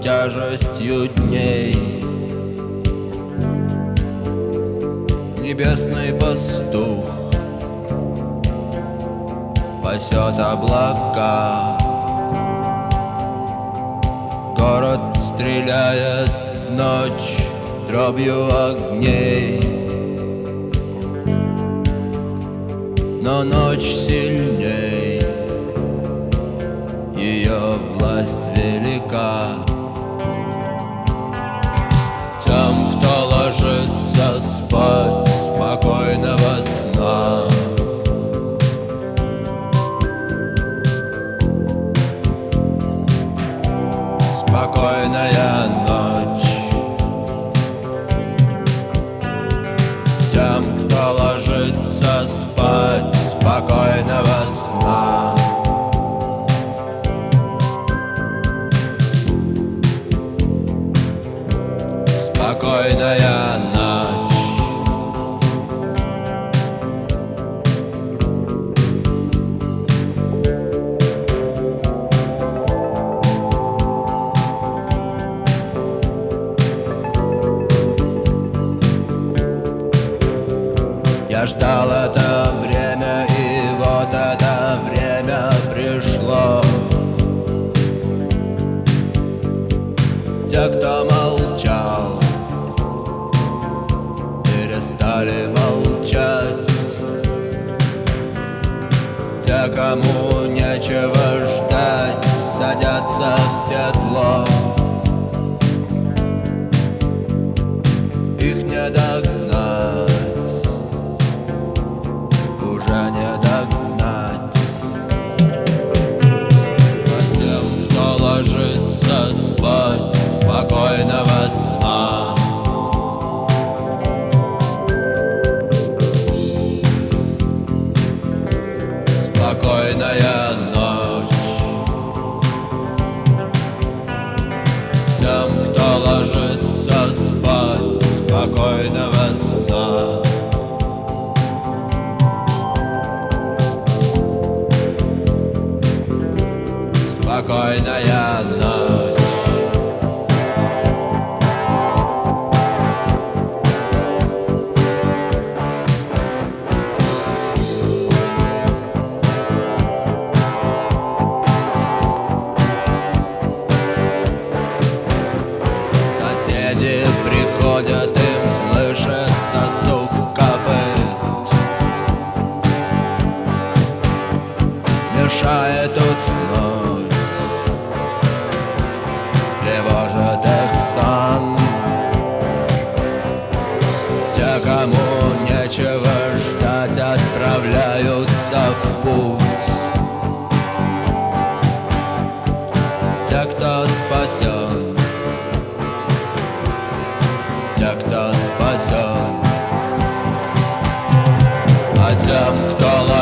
тяжестью дней. Небесный пастух пасет облака. Город стреляет в ночь дробью огней, но ночь сильней, ее власть велика. Тем, кто ложится спать, спокойного сна. Спокойная ночь. Тем, кто ложится спать, спокойного сна. Спокойная ночь. Я ждал это время, и вот это время пришло. Те, кто молчал, перестали молчать. Те, кому нечего ждать, садятся в седло. Их не догнать, уже не догнать. А тем, кто ложится спать, спокойного сна. Спокойная ночь. Тем, кто ложится спать, спокойного сна. Спокойная ночь. Соседи приходят, им слышится стук копыт, мешает уснуть, тревожит их сон. Те, кому нечего ждать, отправляются в путь. Те, кто спасен, те, кто спасен. А тем, кто